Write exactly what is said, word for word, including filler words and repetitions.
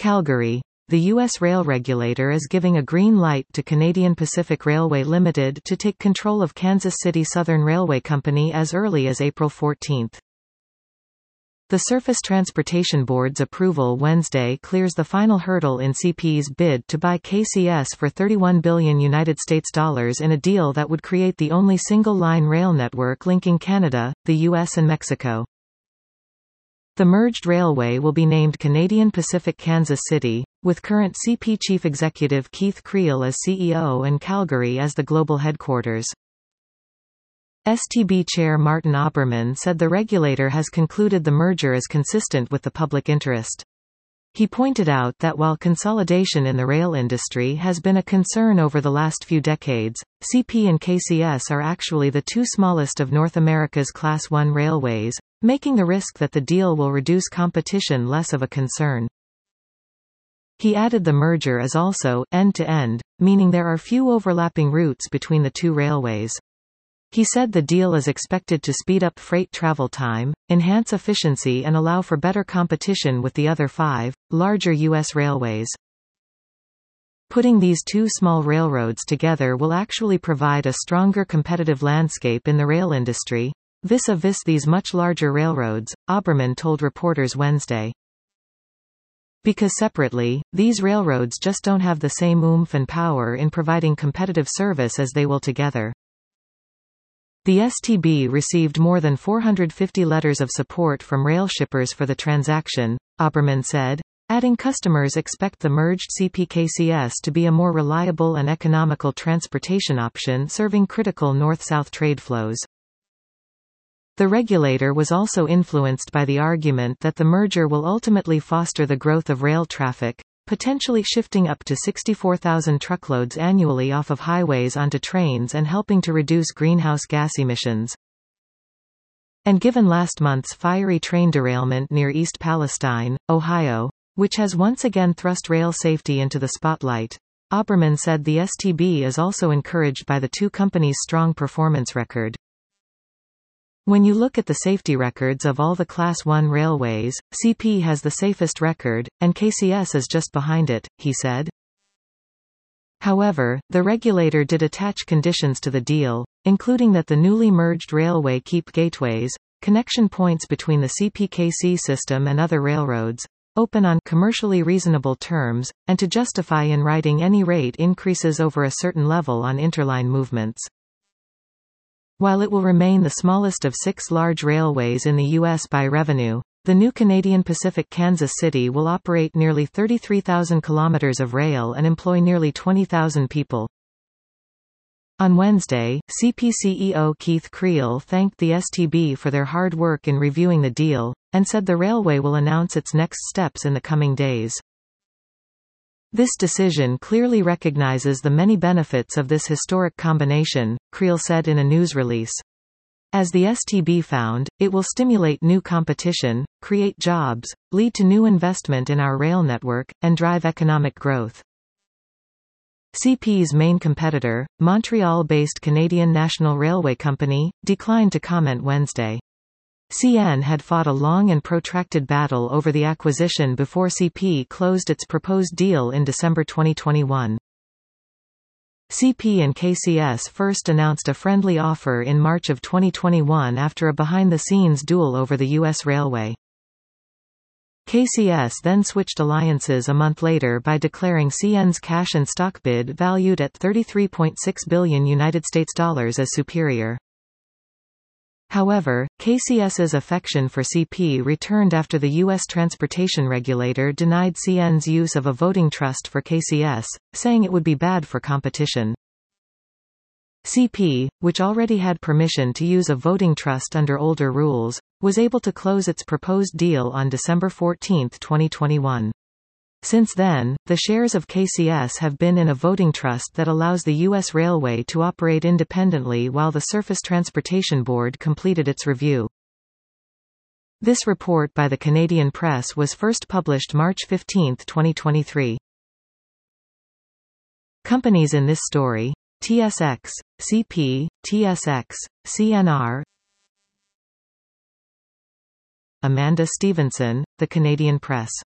Calgary. The U S rail regulator is giving a green light to Canadian Pacific Railway Limited to take control of Kansas City Southern Railway Company as early as April fourteenth. The Surface Transportation Board's approval Wednesday clears the final hurdle in C P's bid to buy K C S for thirty-one billion United States dollars in a deal that would create the only single-line rail network linking Canada, the U S and Mexico. The merged railway will be named Canadian Pacific Kansas City, with current C P Chief Executive Keith Creel as C E O and Calgary as the global headquarters. S T B Chair Martin Oberman said the regulator has concluded the merger is consistent with the public interest. He pointed out that while consolidation in the rail industry has been a concern over the last few decades, C P and K C S are actually the two smallest of North America's Class one railways, making the risk that the deal will reduce competition less of a concern. He added the merger is also end-to-end, meaning there are few overlapping routes between the two railways. He said the deal is expected to speed up freight travel time, enhance efficiency and allow for better competition with the other five, larger U S railways. Putting these two small railroads together will actually provide a stronger competitive landscape in the rail industry, vis-a-vis these much larger railroads, Oberman told reporters Wednesday. Because separately, these railroads just don't have the same oomph and power in providing competitive service as they will together. The S T B received more than four hundred fifty letters of support from rail shippers for the transaction, Oberman said, adding customers expect the merged C P K C S to be a more reliable and economical transportation option serving critical north-south trade flows. The regulator was also influenced by the argument that the merger will ultimately foster the growth of rail traffic, potentially shifting up to sixty-four thousand truckloads annually off of highways onto trains and helping to reduce greenhouse gas emissions. And given last month's fiery train derailment near East Palestine, Ohio, which has once again thrust rail safety into the spotlight, Oberman said the S T B is also encouraged by the two companies' strong performance record. When you look at the safety records of all the Class one railways, C P has the safest record, and K C S is just behind it, he said. However, the regulator did attach conditions to the deal, including that the newly merged railway keep gateways, connection points between the C P K C system and other railroads, open on commercially reasonable terms, and to justify in writing any rate increases over a certain level on interline movements. While it will remain the smallest of six large railways in the U S by revenue, the new Canadian Pacific Kansas City will operate nearly thirty-three thousand kilometers of rail and employ nearly twenty thousand people. On Wednesday, C P C E O Keith Creel thanked the S T B for their hard work in reviewing the deal, and said the railway will announce its next steps in the coming days. This decision clearly recognizes the many benefits of this historic combination, Creel said in a news release. As the S T B found, it will stimulate new competition, create jobs, lead to new investment in our rail network, and drive economic growth. C P's main competitor, Montreal-based Canadian National Railway Company, declined to comment Wednesday. C N had fought a long and protracted battle over the acquisition before C P closed its proposed deal in December twenty twenty-one. C P and K C S first announced a friendly offer in March of twenty twenty-one after a behind-the-scenes duel over the U S railway. K C S then switched alliances a month later by declaring C N's cash and stock bid valued at thirty-three point six billion United States dollars as superior. However, KCS's affection for C P returned after the U S transportation regulator denied C N's use of a voting trust for K C S, saying it would be bad for competition. C P, which already had permission to use a voting trust under older rules, was able to close its proposed deal on December fourteenth twenty twenty-one. Since then, the shares of K C S have been in a voting trust that allows the U S railway to operate independently while the Surface Transportation Board completed its review. This report by the Canadian Press was first published March fifteenth twenty twenty-three. Companies in this story: T S X, C P, T S X, C N R. Amanda Stevenson, The Canadian Press.